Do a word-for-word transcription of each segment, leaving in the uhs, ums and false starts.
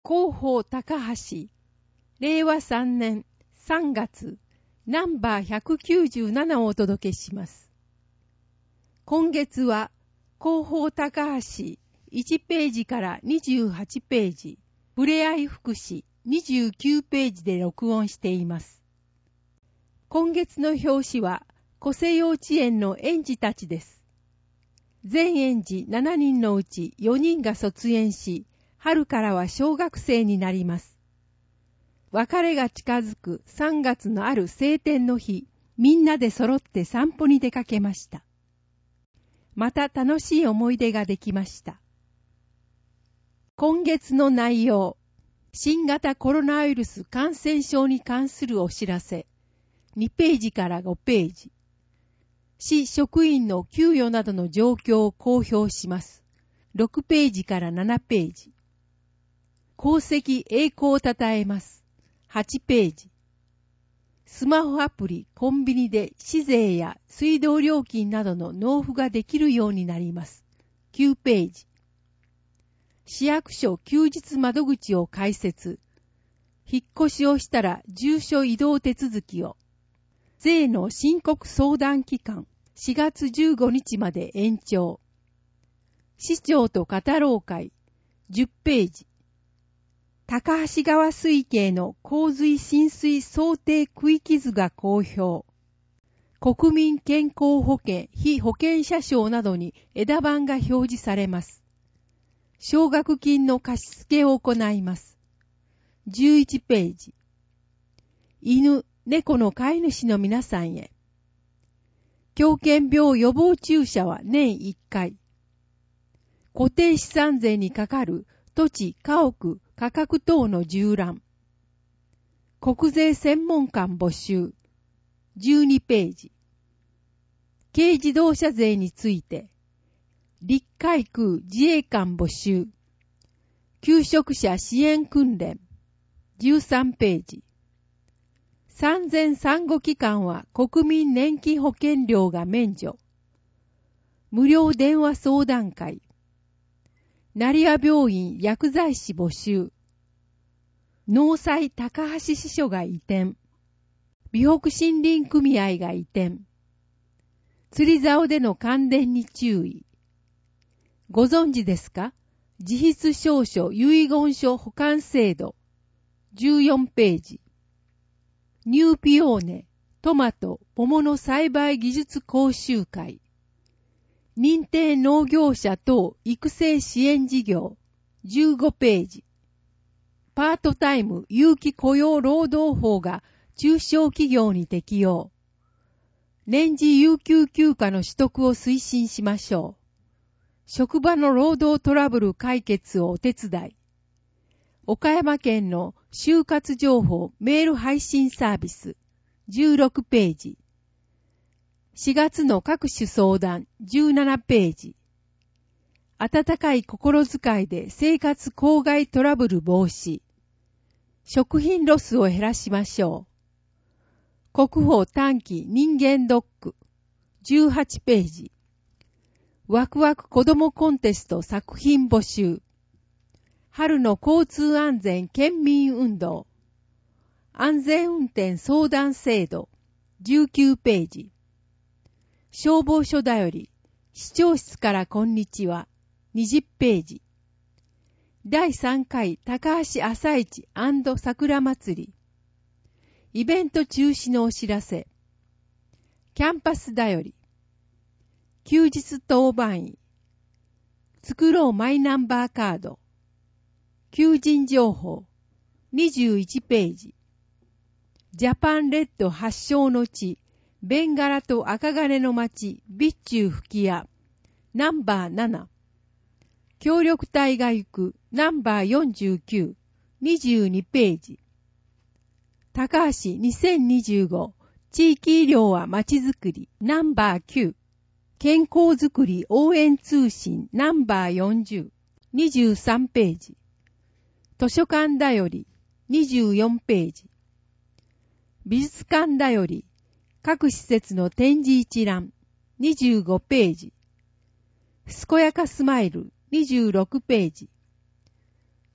広報高橋、れいわさんねんさんがつ、ナンバーひゃくきゅうじゅうななをお届けします。今月は、広報高橋いちページからにじゅうはちページ、ふれあい福祉にじゅうきゅうページで録音しています。今月の表紙は、小瀬幼稚園の園児たちです。全園児しちにんのうちよにんが卒園し、春からは小学生になります。別れが近づくさんがつのある晴天の日、みんなで揃って散歩に出かけました。また楽しい思い出ができました。今月の内容、新型コロナウイルス感染症に関するお知らせ、にページからごページ。市職員の給与などの状況を公表します。ろくページからななページ。功績栄光をたたえます。はちページ。スマホアプリ、コンビニで市税や水道料金などの納付ができるようになります。きゅうページ。市役所休日窓口を開設。引っ越しをしたら住所移動手続きを。税の申告相談期間しがつじゅうごにちまで延長。市長と語ろう会じゅっページ。高橋川水系の洪水浸水想定区域図が公表。国民健康保険被保険者証などに枝番が表示されます。奨学金の貸し付けを行います。じゅういちページ。犬猫の飼い主の皆さんへ。狂犬病予防注射は年いっかい。固定資産税にかかる土地、家屋、価格等の縦覧。国税専門官募集。じゅうにページ。軽自動車税について。陸海空自衛官募集。求職者支援訓練。じゅうさんページ。産前産後期間は国民年金保険料が免除。無料電話相談会。成屋病院薬剤師募集。農災高橋支所が移転。美北森林組合が移転。釣り竿での感電に注意。ご存知ですか？自筆証書遺言書保管制度。じゅうよんページ。ニューピオーネ、トマト、桃の栽培技術講習会。認定農業者等育成支援事業。じゅうごページ。パートタイム有期雇用労働法が中小企業に適用。年次有給休暇の取得を推進しましょう。職場の労働トラブル解決をお手伝い。岡山県の就活情報メール配信サービス。じゅうろくページ。しがつの各種相談。じゅうななページ。温かい心遣いで生活公害トラブル防止。食品ロスを減らしましょう。国宝短期人間ドック。じゅうはちページ。ワクワク子どもコンテスト作品募集。春の交通安全県民運動。安全運転相談制度。じゅうきゅうページ。消防署だより、市長室からこんにちは。にじゅうページ。だいさんかい高橋朝市&桜祭り。イベント中止のお知らせ。キャンパスだより。休日当番医。作ろうマイナンバーカード。求人情報。にじゅういちページ。ジャパンレッド発祥の地。ベンガラと赤金の町。備中吹屋。ナンバーなな。協力隊が行く。ナンバーよんじゅうきゅう。にじゅうにページ。高橋にせんにじゅうご。地域医療は町づくり。ナンバーきゅう。健康づくり応援通信。ナンバーよんじゅう。にじゅうさんページ。図書館だより。にじゅうよんページ。美術館だより。各施設の展示一覧。にじゅうごページ。すこやかスマイル。にじゅうろくページ。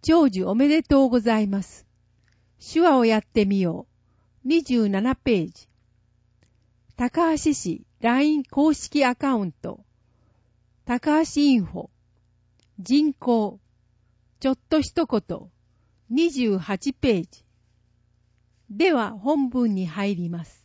長寿おめでとうございます。手話をやってみよう。にじゅうななページ。高橋市 ライン 公式アカウント。高橋インフォ。人口。ちょっと一言。にじゅうはちページ。では本文に入ります。